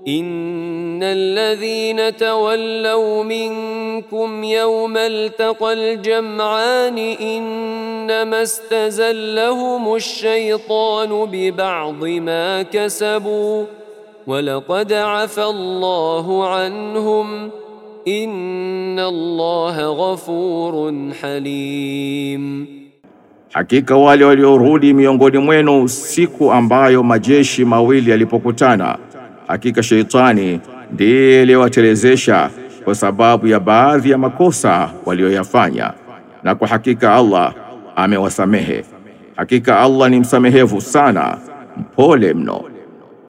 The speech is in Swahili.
إن الذين تولوا منكم يوم التقى الجمعان إنما استزلهم الشيطان ببعض ما كسبوا ولقد عفى الله عنهم إن الله غفور حليم. Hakika wale waliorudi miongoni mwenu siku ambayo majeshi mawili yalipokutana, hakika Sheitani ndiye aliyewatelezesha kwa sababu ya baadhi ya makosa walioyafanya, na kwa hakika Allah amewasamehe. Hakika Allah ni msamehevu sana, mpole mno.